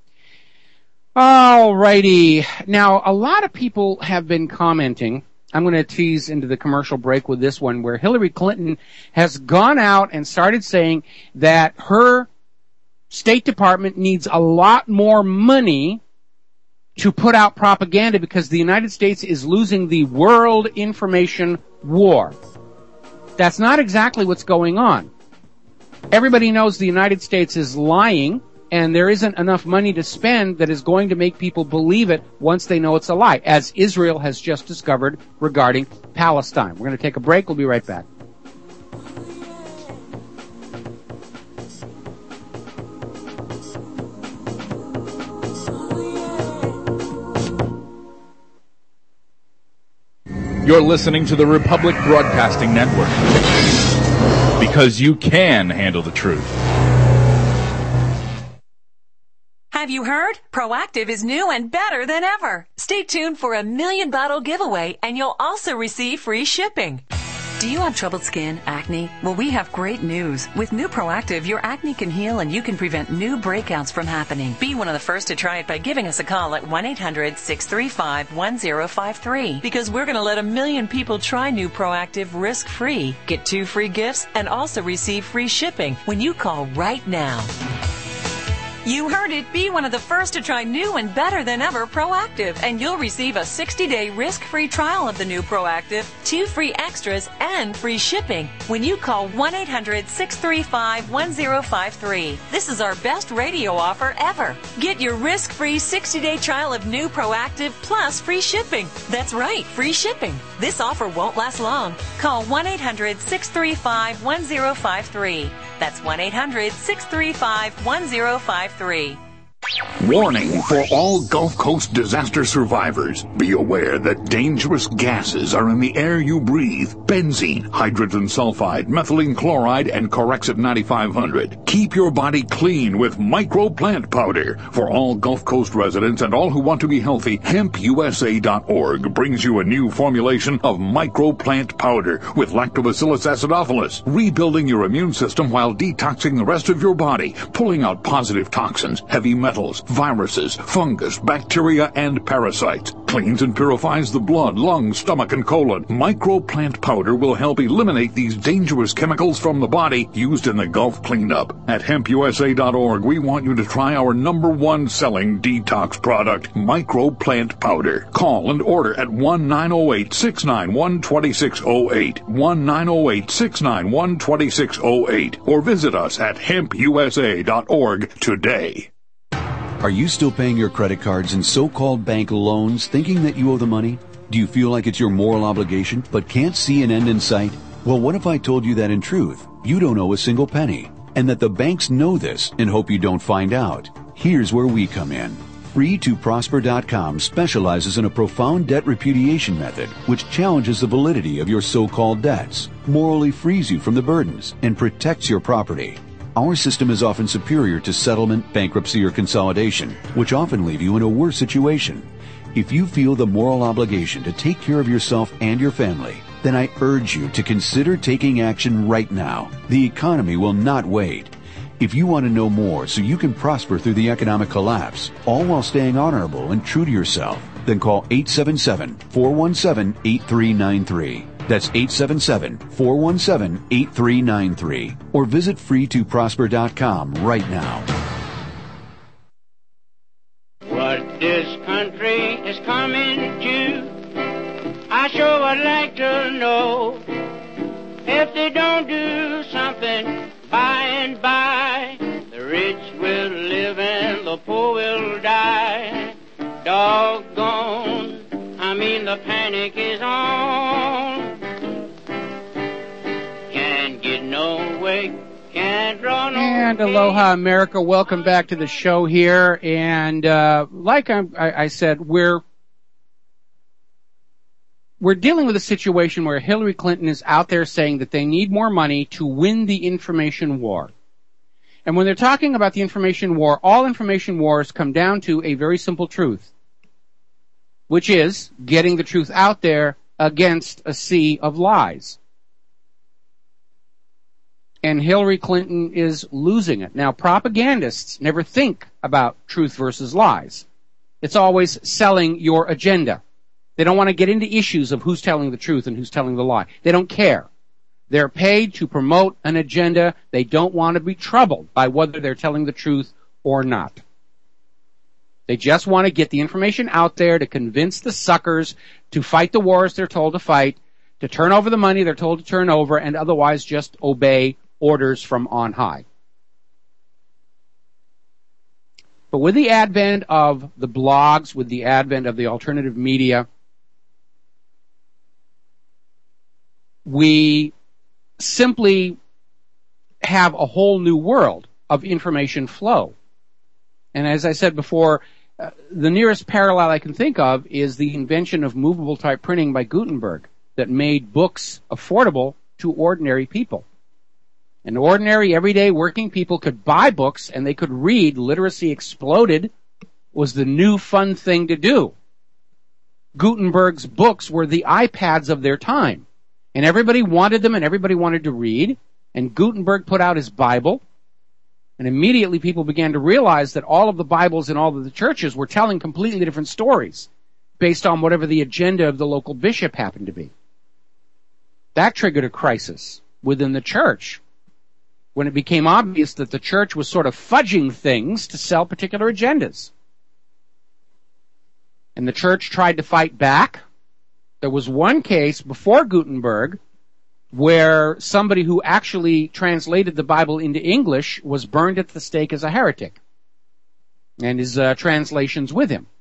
Speaker 2: All righty. Now, a lot of people have been commenting. I'm going to tease into the commercial break with this one, where Hillary Clinton has gone out and started saying that her State Department needs a lot more money to put out propaganda because the United States is losing the world information war. That's not exactly what's going on. Everybody knows the United States is lying, and there isn't enough money to spend that is going to make people believe it once they know it's a lie, as Israel has just discovered regarding Palestine. We're going to take a break. We'll be right back.
Speaker 11: You're listening to the Republic Broadcasting Network. because you can handle the truth.
Speaker 12: Have you heard? Proactiv is new and better than ever. Stay tuned for a million bottle giveaway, and you'll also receive free shipping. Do you have troubled skin, acne? Well, we have great news. With new Proactiv, your acne can heal and you can prevent new breakouts from happening. Be one of the first to try it by giving us a call at one eight hundred six three five one zero five three, because we're going to let a million people try new Proactiv risk-free. Get two free gifts and also receive free shipping when you call right now. You heard it. Be one of the first to try new and better than ever Proactiv, and you'll receive a sixty-day risk-free trial of the new Proactiv, two free extras, and free shipping when you call one eight hundred six three five one zero five three. This is our best radio offer ever. Get your risk-free sixty-day trial of new Proactiv plus free shipping. That's right, free shipping. This offer won't last long. Call one eight hundred six three five one zero five three. That's one eight hundred six three five one zero five three.
Speaker 13: Warning for all Gulf Coast disaster survivors. Be aware that dangerous gases are in the air you breathe. Benzene, hydrogen sulfide, methylene chloride, and Corexit ninety-five hundred. Keep your body clean with Micro Plant Powder. For all Gulf Coast residents and all who want to be healthy, hemp U S A dot org brings you a new formulation of Micro Plant Powder with Lactobacillus acidophilus, rebuilding your immune system while detoxing the rest of your body, pulling out positive toxins, heavy metals, viruses, fungus, bacteria, and parasites. Cleans and purifies the blood, lungs, stomach, and colon. Micro Plant Powder will help eliminate these dangerous chemicals from the body used in the Gulf cleanup. At hemp U S A dot org, we want you to try our number one selling detox product, Micro Plant Powder. Call and order at one nine zero eight six nine one two six zero eight, one nine zero eight six nine one two six zero eight, or visit us at hemp U S A dot org today.
Speaker 14: Are you still paying your credit cards and so-called bank loans thinking that you owe the money? Do you feel like it's your moral obligation but can't see an end in sight? Well, what if I told you that in truth, you don't owe a single penny, and that the banks know this and hope you don't find out? Here's where we come in. free to prosper dot com specializes in a profound debt repudiation method which challenges the validity of your so-called debts, morally frees you from the burdens, and protects your property. Our system is often superior to settlement, bankruptcy, or consolidation, which often leave you in a worse situation. If you feel the moral obligation to take care of yourself and your family, then I urge you to consider taking action right now. The economy will not wait. If you want to know more so you can prosper through the economic collapse, all while staying honorable and true to yourself, then call eight seven seven, four one seven, eight three nine three. That's eight seven seven, four one seven, eight three nine three. Or visit free to prosper dot com right now.
Speaker 15: What this country is coming to, I sure would like to know. If they don't do something by and by, the rich will live and the poor will die. Doggone, I mean the panic is on. Can't get no way, can't draw no
Speaker 2: And aloha, America. Welcome back to the show here. And uh, like I, I said, we're we're dealing with a situation where Hillary Clinton is out there saying that they need more money to win the information war. And when they're talking about the information war, all information wars come down to a very simple truth, which is getting the truth out there against a sea of lies. And Hillary Clinton is losing it. Now, propagandists never think about truth versus lies. It's always selling your agenda. They don't want to get into issues of who's telling the truth and who's telling the lie. They don't care. They're paid to promote an agenda. They don't want to be troubled by whether they're telling the truth or not. They just want to get the information out there to convince the suckers to fight the wars they're told to fight, to turn over the money they're told to turn over, and otherwise just obey orders from on high. But with the advent of the blogs, with the advent of the alternative media, we simply have a whole new world of information flow. And as I said before, uh, the nearest parallel I can think of is the invention of movable type printing by Gutenberg that made books affordable to ordinary people. And ordinary, everyday working people could buy books and they could read. Literacy exploded. Was the new fun thing to do. Gutenberg's books were the iPads of their time. And everybody wanted them and everybody wanted to read. And Gutenberg put out his Bible. And immediately people began to realize that all of the Bibles in all of the churches were telling completely different stories based on whatever the agenda of the local bishop happened to be. That triggered a crisis within the church when it became obvious that the church was sort of fudging things to sell particular agendas. And the church tried to fight back. There was one case before Gutenberg where somebody who actually translated the Bible into English was burned at the stake as a heretic, and his uh, translations with him.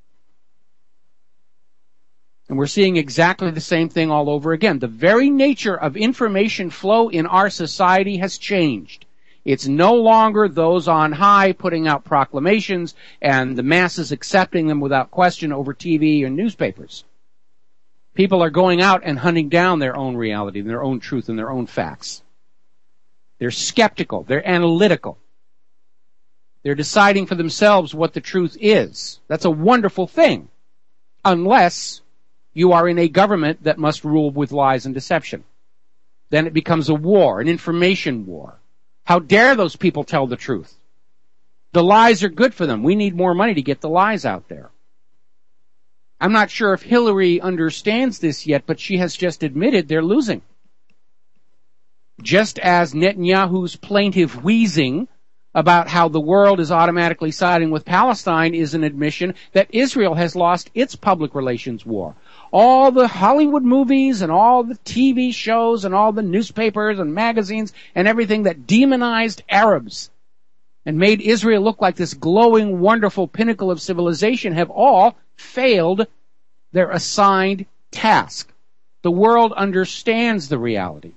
Speaker 2: And we're seeing exactly the same thing all over again. The very nature of information flow in our society has changed. It's no longer those on high putting out proclamations and the masses accepting them without question over T V and newspapers. People are going out and hunting down their own reality, their own truth, and their own facts. They're skeptical. They're analytical. They're deciding for themselves what the truth is. That's a wonderful thing, unless you are in a government that must rule with lies and deception. Then it becomes a war, an information war. How dare those people tell the truth? The lies are good for them. We need more money to get the lies out there. I'm not sure if Hillary understands this yet, but she has just admitted they're losing. Just as Netanyahu's plaintive wheezing about how the world is automatically siding with Palestine is an admission that Israel has lost its public relations war. All the Hollywood movies and all the T V shows and all the newspapers and magazines and everything that demonized Arabs and made Israel look like this glowing, wonderful pinnacle of civilization have all failed their assigned task. The world understands the reality.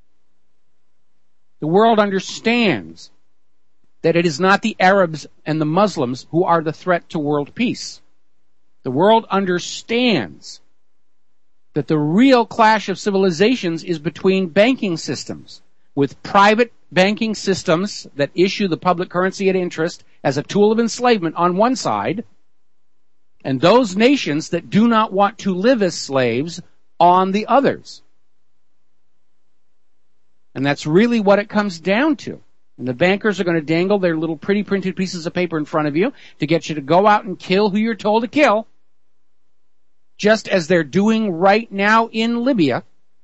Speaker 2: The world understands that it is not the Arabs and the Muslims who are the threat to world peace. The world understands that the real clash of civilizations is between banking systems, with private banking systems that issue the public currency at interest as a tool of enslavement on one side, and those nations that do not want to live as slaves on the others. And that's really what it comes down to. And the bankers are going to dangle their little pretty printed pieces of paper in front of you to get you to go out and kill who you're told to kill, just as they're doing right now in Libya.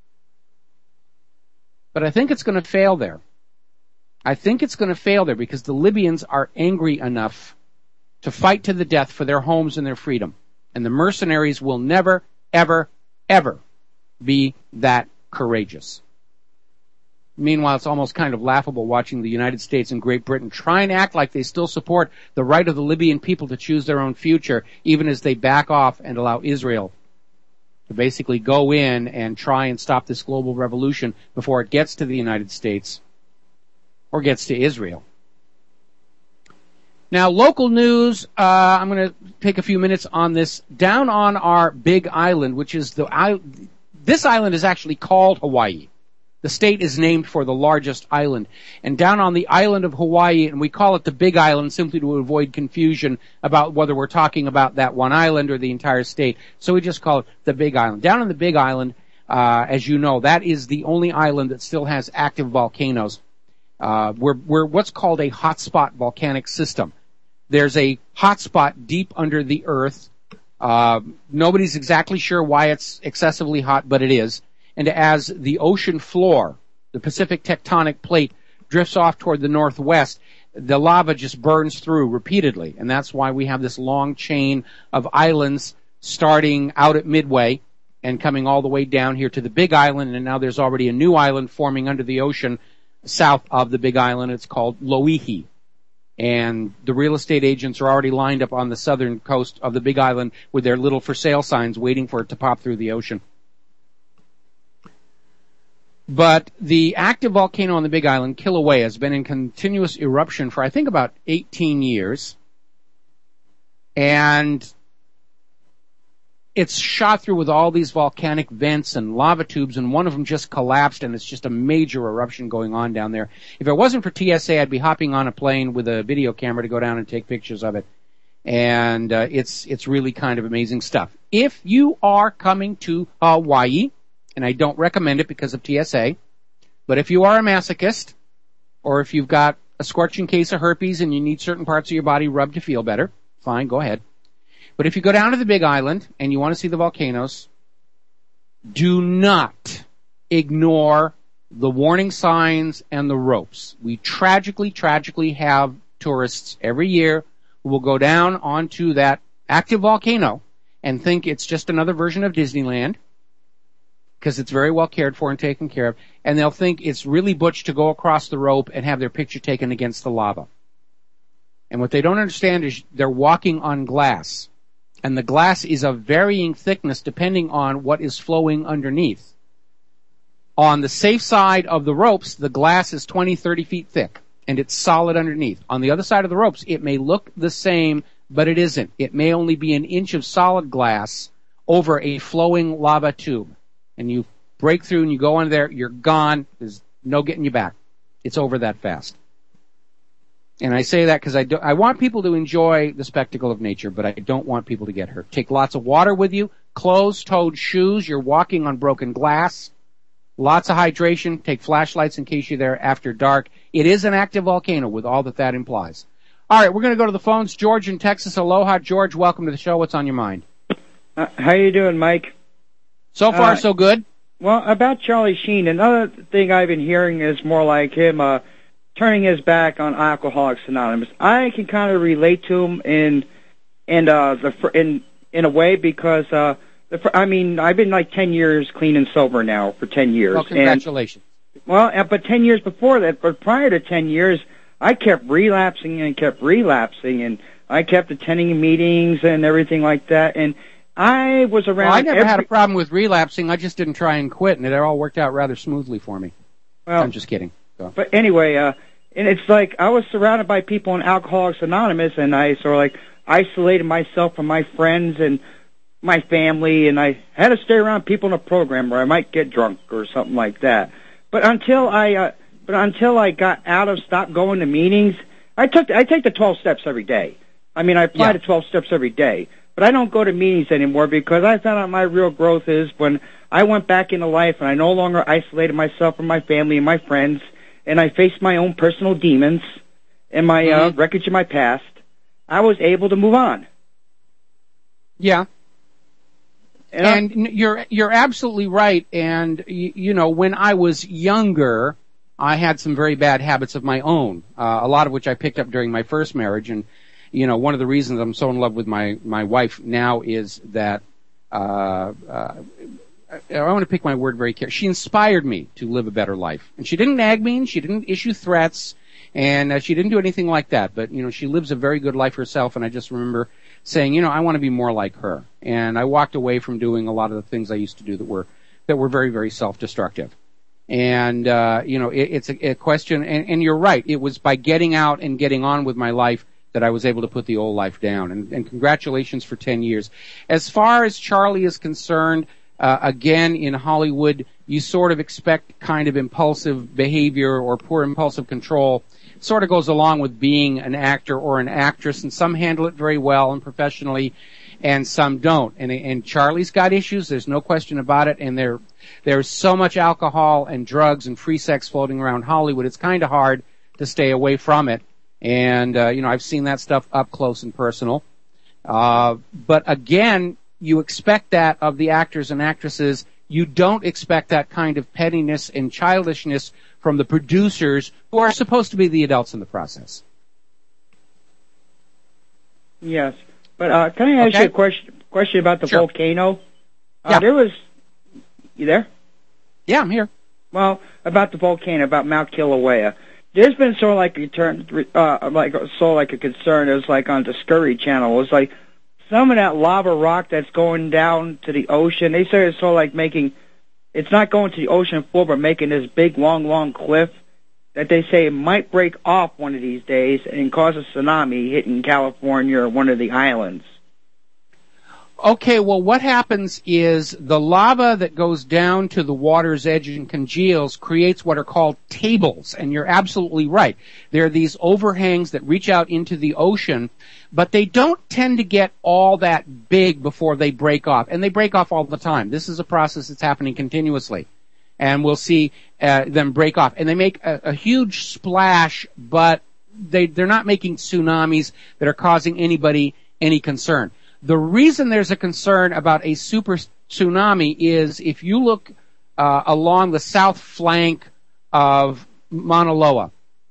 Speaker 2: But I think it's going to fail there. I think it's going to fail there because the Libyans are angry enough to fight to the death for their homes and their freedom. And the mercenaries will never, ever, ever be that courageous. Meanwhile, it's almost kind of laughable watching the United States and Great Britain try and act like they still support the right of the Libyan people to choose their own future, even as they back off and allow Israel to basically go in and try and stop this global revolution before it gets to the United States or gets to Israel. Now, local news, uh, I'm going to take a few minutes on this. Down on our big island, which is the, I, this island is actually called Hawaii. The state is named for the largest island. And down on the island of Hawaii, and we call it the Big Island simply to avoid confusion about whether we're talking about that one island or the entire state. So we just call it the Big Island. Down on the Big Island, uh, as you know, that is the only island that still has active volcanoes. Uh, we're, we're what's called a hotspot volcanic system. There's a hotspot deep under the earth. Uh, nobody's exactly sure why it's excessively hot, but it is. And as the ocean floor, the Pacific tectonic plate, drifts off toward the northwest, the lava just burns through repeatedly. And that's why we have this long chain of islands starting out at Midway and coming all the way down here to the Big Island. And now there's already a new island forming under the ocean south of the Big Island. It's called Loihi. And the real estate agents are already lined up on the southern coast of the Big Island with their little for sale signs waiting for it to pop through the ocean. But the active volcano on the Big Island, Kilauea, has been in continuous eruption for, I think, about eighteen years. And it's shot through with all these volcanic vents and lava tubes, and one of them just collapsed, and it's just a major eruption going on down there. If it wasn't for T S A, I'd be hopping on a plane with a video camera to go down and take pictures of it. And uh, it's it's really kind of amazing stuff. If you are coming to Hawaii, and I don't recommend it because of T S A, but if you are a masochist, or if you've got a scorching case of herpes and you need certain parts of your body rubbed to feel better, fine, go ahead. But if you go down to the Big Island and you want to see the volcanoes, do not ignore the warning signs and the ropes. We tragically, tragically have tourists every year who will go down onto that active volcano and think it's just another version of Disneyland because it's very well cared for and taken care of, and they'll think it's really butch to go across the rope and have their picture taken against the lava. And what they don't understand is they're walking on glass, and the glass is of varying thickness depending on what is flowing underneath. On the safe side of the ropes, the glass is twenty, thirty feet thick, and it's solid underneath. On the other side of the ropes, it may look the same, but it isn't. It may only be an inch of solid glass over a flowing lava tube. And you break through and you go under there, you're gone. There's no getting you back. It's over that fast. And I say that because I, do, I want people to enjoy the spectacle of nature, but I don't want people to get hurt. Take lots of water with you, closed-toed shoes. You're walking on broken glass. Lots of hydration. Take flashlights in case you're there after dark. It is an active volcano with all that that implies. All right, we're going to go to the phones. George in Texas. Aloha, George. Welcome to the show. What's on your mind?
Speaker 16: Uh, how you doing, Mike?
Speaker 2: So far,
Speaker 16: uh,
Speaker 2: so good.
Speaker 16: Well, about Charlie Sheen, another thing I've been hearing is more like him uh, turning his back on Alcoholics Anonymous. I can kind of relate to him in in uh, the in in a way because uh, the, I mean I've been like ten years clean and sober now for ten years.
Speaker 2: Well, congratulations.
Speaker 16: And, well, but ten years before that, but prior to ten years, I kept relapsing and kept relapsing, and I kept attending meetings and everything like that, and I was around.
Speaker 2: Well, I never
Speaker 16: every...
Speaker 2: had a problem with relapsing. I just didn't try and quit, and it all worked out rather smoothly for me.
Speaker 16: Well,
Speaker 2: I'm just kidding. Go.
Speaker 16: But anyway, uh, and it's like I was surrounded by people in Alcoholics Anonymous, and I sort of like isolated myself from my friends and my family, and I had to stay around people in a program where I might get drunk or something like that. But until I, uh, but until I got out of, stopped going to meetings, I took, I take the twelve steps every day. I mean, I apply
Speaker 2: yeah.
Speaker 16: the twelve steps every day. But I don't go to meetings anymore because I found out my real growth is when I went back into life and I no longer isolated myself from my family and my friends, and I faced my own personal demons and my mm-hmm. uh, wreckage of my past. I was able to move on.
Speaker 2: Yeah.
Speaker 16: And,
Speaker 2: and you're you're absolutely right. And you, you know, when I was younger, I had some very bad habits of my own, uh, a lot of which I picked up during my first marriage. And you know, one of the reasons I'm so in love with my, my wife now is that, uh, uh, I want to pick my word very carefully. She inspired me to live a better life. And she didn't nag me, and she didn't issue threats, and uh, she didn't do anything like that. But, you know, she lives a very good life herself, and I just remember saying, you know, I want to be more like her. And I walked away from doing a lot of the things I used to do that were, that were very, very self-destructive. And, uh, you know, it, it's a, a question, and, and you're right. It was by getting out and getting on with my life that I was able to put the old life down. And, and congratulations for ten years. As far as Charlie is concerned, uh, again, in Hollywood, you sort of expect kind of impulsive behavior or poor impulsive control. It sort of goes along with being an actor or an actress, and some handle it very well and professionally, and some don't. And, and Charlie's got issues, there's no question about it, and there, there's so much alcohol and drugs and free sex floating around Hollywood, it's kind of hard to stay away from it. And, uh, you know, I've seen that stuff up close and personal. Uh, but again, you expect that of the actors and actresses. You don't expect that kind of pettiness and childishness from the producers who are supposed to be the adults in the process.
Speaker 16: Yes. But, uh, can I ask
Speaker 2: okay.
Speaker 16: you a question, question about the
Speaker 2: sure.
Speaker 16: volcano? Uh,
Speaker 2: yeah.
Speaker 16: There was, you there?
Speaker 2: Yeah, I'm here.
Speaker 16: Well, about the volcano, about Mount Kilauea. There's been sort of like a turn, uh, like sort of like a concern. It was like on Discovery Channel. It was like some of that lava rock that's going down to the ocean. They say it's sort of like making, it's not going to the ocean floor, but making this big, long, long cliff that they say might break off one of these days and cause a tsunami hitting California or one of the islands.
Speaker 2: Okay, well, what happens is the lava that goes down to the water's edge and congeals creates what are called tables, and you're absolutely right. There are these overhangs that reach out into the ocean, but they don't tend to get all that big before they break off, and they break off all the time. This is a process that's happening continuously, and we'll see uh, them break off. And they make a, a huge splash, but they, they're not making tsunamis that are causing anybody any concern. The reason there's a concern about a super tsunami is if you look uh, along the south flank of Mauna Loa,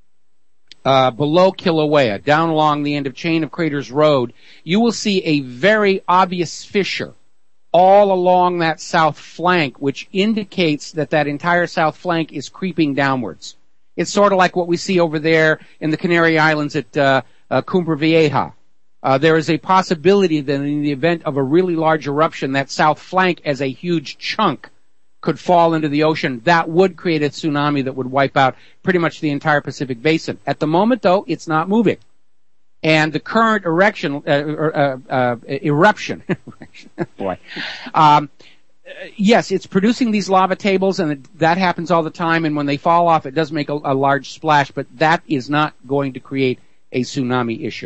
Speaker 2: uh, below Kilauea, down along the end of Chain of Craters Road, you will see a very obvious fissure all along that south flank, which indicates that that entire south flank is creeping downwards. It's sort of like what we see over there in the Canary Islands at uh, uh, Cumbre Vieja. Uh, there is a possibility that in the event of a really large eruption, that south flank as a huge chunk could fall into the ocean. That would create a tsunami that would wipe out pretty much the entire Pacific Basin. At the moment, though, it's not moving. And the current erection, uh, uh, uh, eruption, boy, um, yes, it's producing these lava tables, and it, that happens all the time, and when they fall off, it does make a, a large splash, but that is not going to create a tsunami issue.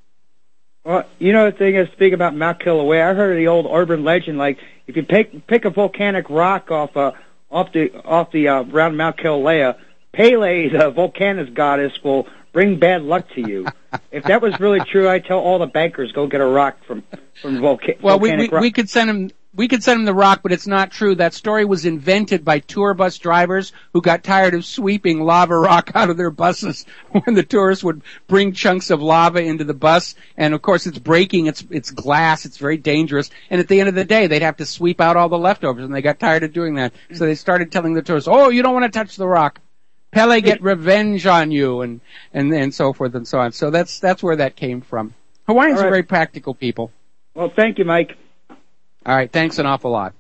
Speaker 16: Well, you know the thing is, speaking about Mount Kilauea, I heard of the old urban legend, like, if you pick, pick a volcanic rock off, uh, off the, off the, uh, around Mount Kilauea, Pele, the volcano's goddess, will bring bad luck to you. If that was really true, I'd tell all the bankers, go get a rock from, from volca-
Speaker 2: well,
Speaker 16: volcanic
Speaker 2: we, we,
Speaker 16: rock.
Speaker 2: we could send them, we could send them the rock, but it's not true. That story was invented by tour bus drivers who got tired of sweeping lava rock out of their buses when the tourists would bring chunks of lava into the bus. And of course it's breaking, it's, it's glass, it's very dangerous. And at the end of the day, they'd have to sweep out all the leftovers, and they got tired of doing that. So they started telling the tourists, oh, you don't want to touch the rock. Pele get revenge on you, and, and, and so forth and so on. So that's, that's where that came from. Hawaiians
Speaker 16: All right.
Speaker 2: are very practical people.
Speaker 16: Well, thank you, Mike.
Speaker 2: All right, thanks an awful lot.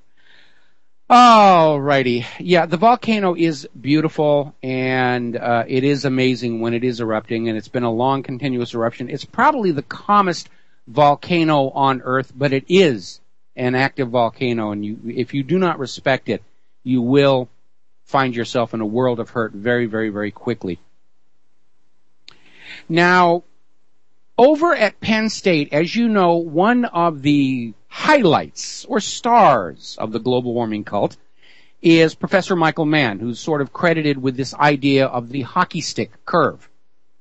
Speaker 2: All righty. Yeah, the volcano is beautiful, and uh, it is amazing when it is erupting, and it's been a long, continuous eruption. It's probably the calmest volcano on Earth, but it is an active volcano, and you, if you do not respect it, you will find yourself in a world of hurt very, very, very quickly. Now, over at Penn State, as you know, one of the highlights or stars of the global warming cult is Professor Michael Mann, who's sort of credited with this idea of the hockey stick curve.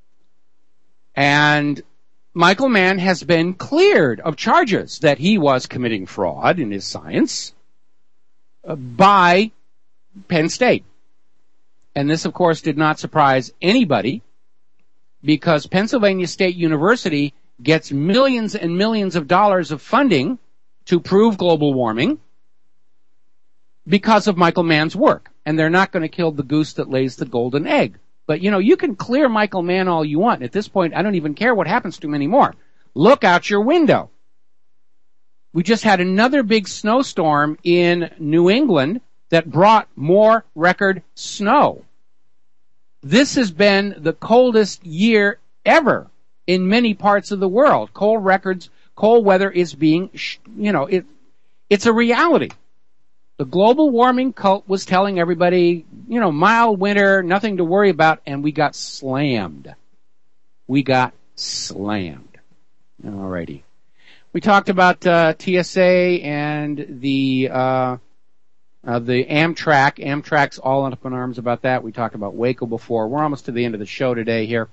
Speaker 2: And Michael Mann has been cleared of charges that he was committing fraud in his science uh, by Penn State. And this, of course, did not surprise anybody, because Pennsylvania State University gets millions and millions of dollars of funding to prove global warming because of Michael Mann's work. And they're not going to kill the goose that lays the golden egg. But, you know, you can clear Michael Mann all you want. At this point, I don't even care what happens to him anymore. Look out your window. We just had another big snowstorm in New England that brought more record snow. This has been the coldest year ever in many parts of the world. Cold records, cold weather is being, you know, it, it's a reality. The global warming cult was telling everybody, you know, mild winter, nothing to worry about, and we got slammed. We got slammed. Alrighty. We talked about uh, T S A and the uh Uh, the Amtrak. Amtrak's all up in arms about that. We talked about Waco before. We're almost to the end of the show today here.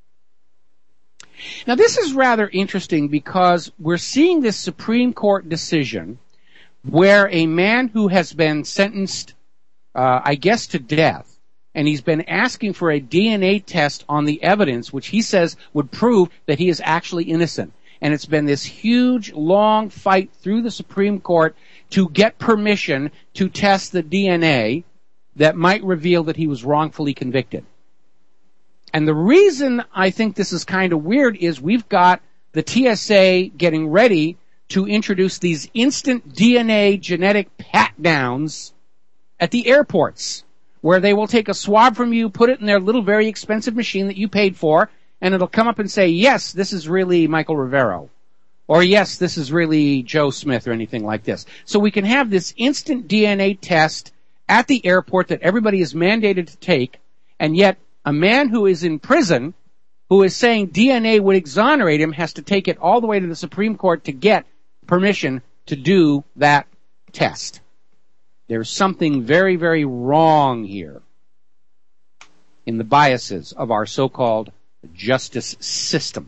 Speaker 2: Now, this is rather interesting because we're seeing this Supreme Court decision where a man who has been sentenced, uh, I guess, to death, and he's been asking for a D N A test on the evidence, which he says would prove that he is actually innocent. And it's been this huge, long fight through the Supreme Court to get permission to test the D N A that might reveal that he was wrongfully convicted. And the reason I think this is kind of weird is we've got the T S A getting ready to introduce these instant D N A genetic pat-downs at the airports, where they will take a swab from you, put it in their little very expensive machine that you paid for, and it'll come up and say, yes, this is really Michael Rivero. Or yes, this is really Joe Smith or anything like this. So we can have this instant D N A test at the airport that everybody is mandated to take, and yet a man who is in prison, who is saying D N A would exonerate him, has to take it all the way to the Supreme Court to get permission to do that test. There's something very, very wrong here in the biases of our so-called justice system.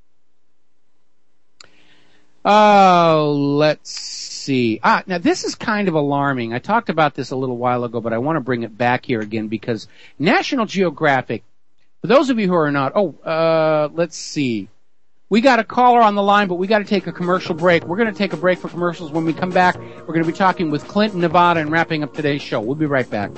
Speaker 2: Oh, let's see. Ah, now this is kind of alarming. I talked about this a little while ago, but I want to bring it back here again because National Geographic, for those of you who are not, oh, uh, let's see. We got a caller on the line, but we got to take a commercial break. We're going to take a break for commercials. When we come back, we're going to be talking with Clinton, Nevada, and wrapping up today's show. We'll be right back.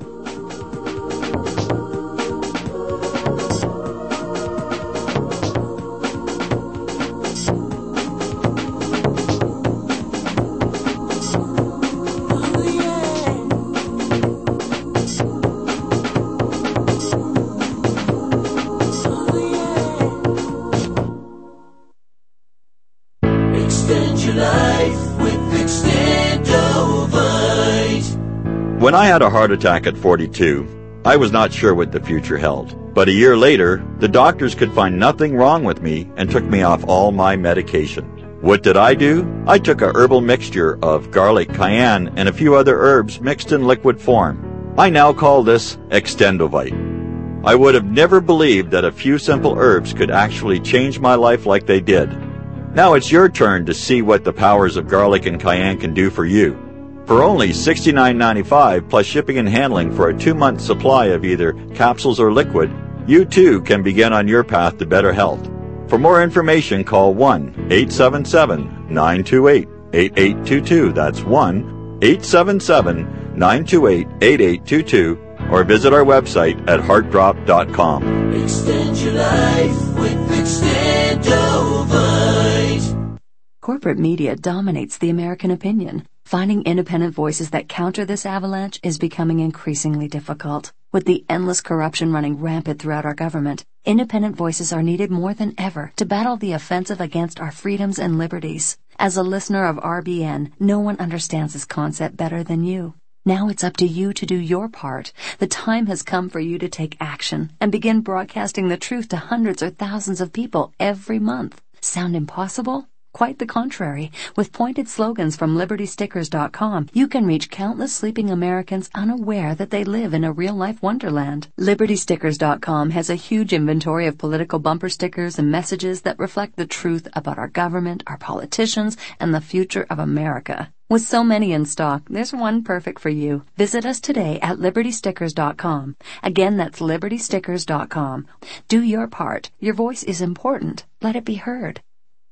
Speaker 17: When I had a heart attack at forty-two, I was not sure what the future held. But a year later, the doctors could find nothing wrong with me and took me off all my medication. What did I do? I took a herbal mixture of garlic, cayenne, and a few other herbs mixed in liquid form. I now call this Extendovite. I would have never believed that a few simple herbs could actually change my life like they did. Now it's your turn to see what the powers of garlic and cayenne can do for you. For only sixty-nine ninety-five plus shipping and handling for a two-month supply of either capsules or liquid, you too can begin on your path to better health. For more information, call one eight seven seven nine two eight eight eight two two. That's one eight seven seven nine two eight eight eight two two, or visit our website at heart drop dot com.
Speaker 18: Extend your life with Extendovite.
Speaker 19: Corporate media dominates the American opinion. Finding independent voices that counter this avalanche is becoming increasingly difficult. With the endless corruption running rampant throughout our government, independent voices are needed more than ever to battle the offensive against our freedoms and liberties. As a listener of R B N, no one understands this concept better than you. Now it's up to you to do your part. The time has come for you to take action and begin broadcasting the truth to hundreds or thousands of people every month. Sound impossible? Quite the contrary. With pointed slogans from liberty stickers dot com, you can reach countless sleeping Americans unaware that they live in a real-life wonderland. liberty stickers dot com has a huge inventory of political bumper stickers and messages that reflect the truth about our government, our politicians, and the future of America. With so many in stock, there's one perfect for you. Visit us today at liberty stickers dot com. Again, that's liberty stickers dot com. Do your part. Your voice is important. Let it be heard.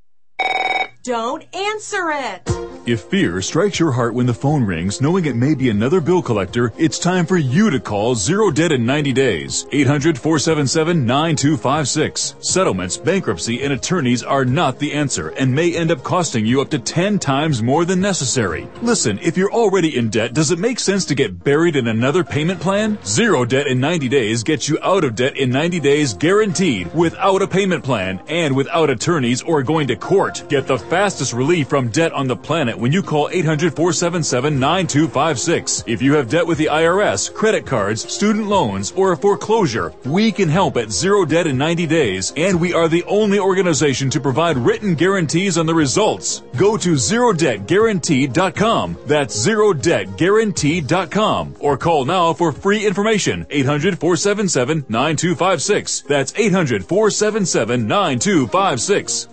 Speaker 20: Don't answer it!
Speaker 11: If fear strikes your heart when the phone rings, knowing it may be another bill collector, it's time for you to call Zero Debt in ninety days. eight hundred four seven seven nine two five six. Settlements, bankruptcy, and attorneys are not the answer and may end up costing you up to ten times more than necessary. Listen, if you're already in debt, does it make sense to get buried in another payment plan? Zero Debt in ninety days gets you out of debt in ninety days guaranteed, without a payment plan and without attorneys or going to court. Get the fastest relief from debt on the planet when you call eight hundred four seven seven nine two five six. If you have debt with the I R S, credit cards, student loans, or a foreclosure, we can help at Zero Debt in ninety days, and we are the only organization to provide written guarantees on the results. Go to zero debt guaranteed dot com. That's zero debt guaranteed dot com. Or call now for free information. eight hundred four seven seven nine two five six. That's eight hundred four seven seven nine two five six.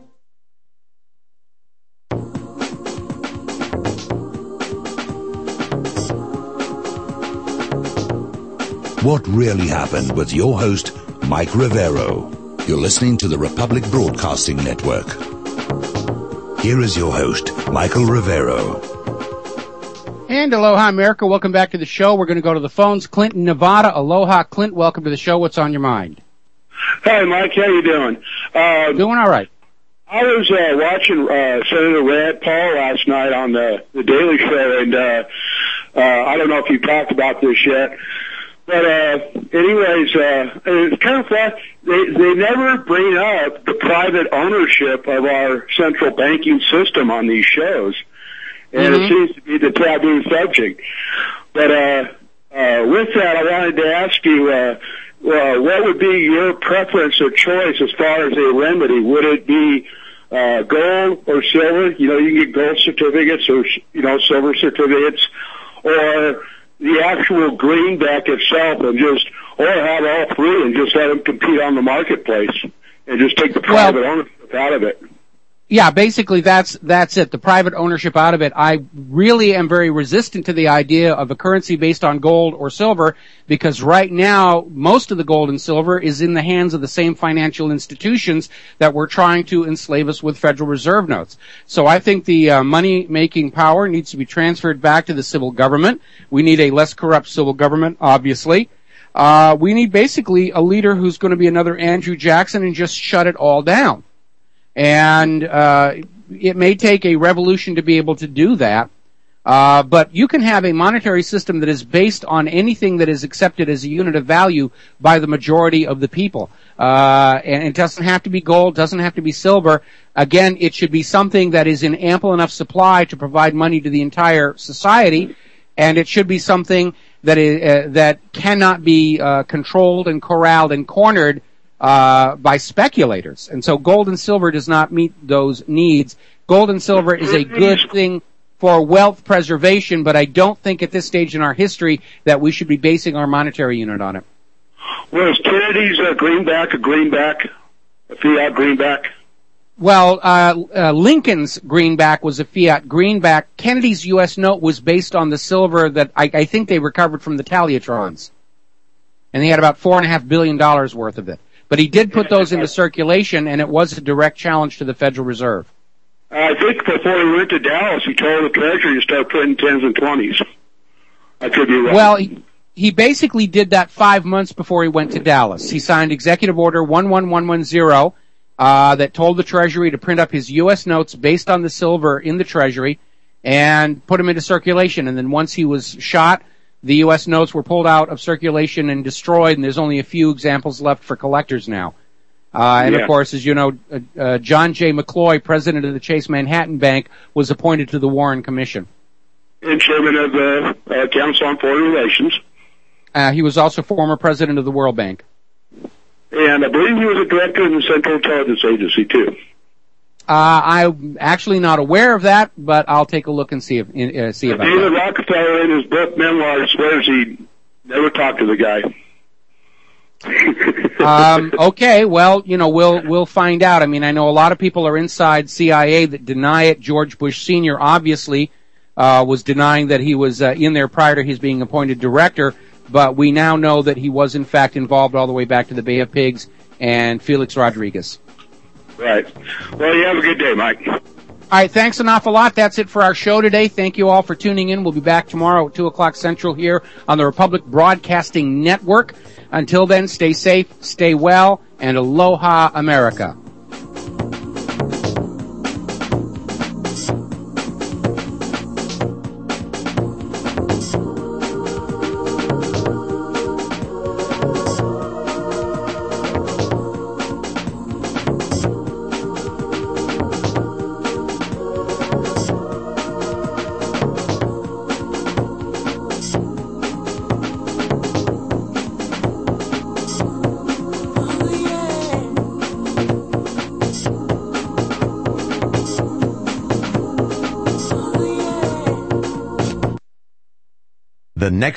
Speaker 10: What Really Happened with your host, Mike Rivero. You're listening to the Republic Broadcasting Network. Here is your host, Michael Rivero.
Speaker 2: And aloha, America. Welcome back to the show. We're going to go to the phones. Clinton, Nevada. Aloha, Clint. Welcome to the show. What's on your mind?
Speaker 21: Hey, Mike. How you doing? Uh,
Speaker 2: doing all right.
Speaker 21: I was uh, watching uh, Senator Rand Paul last night on the, the Daily Show, and uh, uh, I don't know if you talked about this yet. But, uh, anyways, uh, it's kind of flat. they they never bring up the private ownership of our central banking system on these shows, and mm-hmm. it seems to be the taboo subject. But uh, uh, with that, I wanted to ask you, uh, uh, what would be your preference or choice as far as a remedy? Would it be uh, gold or silver? You know, you can get gold certificates or, you know, silver certificates, or the actual greenback itself, and just, or have all three and just let them compete on the marketplace and just take the private well, ownership out of it.
Speaker 2: Yeah, basically that's that's it, the private ownership out of it. I really am very resistant to the idea of a currency based on gold or silver, because right now most of the gold and silver is in the hands of the same financial institutions that were trying to enslave us with Federal Reserve notes. So I think the uh, money-making power needs to be transferred back to the civil government. We need a less corrupt civil government, obviously. Uh, we need basically a leader who's going to be another Andrew Jackson and just shut it all down. And uh it may take a revolution to be able to do that, uh but you can have a monetary system that is based on anything that is accepted as a unit of value by the majority of the people. Uh and it doesn't have to be gold, doesn't have to be silver. Again, it should be something that is in ample enough supply to provide money to the entire society, and it should be something that is uh, that cannot be uh controlled and corralled and cornered uh by speculators. And so gold and silver does not meet those needs. Gold and silver is a good thing for wealth preservation, but I don't think at this stage in our history that we should be basing our monetary unit on it.
Speaker 21: Was Kennedy's uh, greenback a greenback, a fiat greenback?
Speaker 2: Well, uh, uh Lincoln's greenback was a fiat greenback. Kennedy's U S note was based on the silver that I, I think they recovered from the Taliotrons. And they had about four and a half billion dollars worth of it. But he did put those into circulation, and it was a direct challenge to the Federal Reserve.
Speaker 21: I think before he went to Dallas, he told the Treasury to start putting tens and twenties. I could be wrong.
Speaker 2: Well, he, he basically did that five months before he went to Dallas. He signed Executive Order one one one one zero uh, that told the Treasury to print up his U S notes based on the silver in the Treasury and put them into circulation. And then once he was shot, the U S notes were pulled out of circulation and destroyed, and there's only a few examples left for collectors now. Uh, and, yeah. of course, as you know, uh, uh, John J. McCloy, president of the Chase Manhattan Bank, was appointed to the Warren Commission.
Speaker 21: And chairman of the uh, Council on Foreign Relations.
Speaker 2: Uh, he was also former president of the World Bank.
Speaker 21: And I believe he was a director of the Central Intelligence Agency, too.
Speaker 2: Uh, I'm actually not aware of that, but I'll take a look and see if, uh, see about
Speaker 21: David
Speaker 2: that.
Speaker 21: David Rockefeller, in his book Memoirs, swears he never talked to the guy.
Speaker 2: um, okay, well, you know, we'll we'll find out. I mean, I know a lot of people are inside C I A that deny it. George Bush Senior obviously uh, was denying that he was uh, in there prior to his being appointed director, but we now know that he was in fact involved all the way back to the Bay of Pigs and Felix Rodriguez.
Speaker 21: Right. Well, you have a good day, Mike.
Speaker 2: All right, thanks an awful lot. That's it for our show today. Thank you all for tuning in. We'll be back tomorrow at two o'clock Central here on the Republic Broadcasting Network. Until then, stay safe, stay well, and aloha, America.
Speaker 1: The next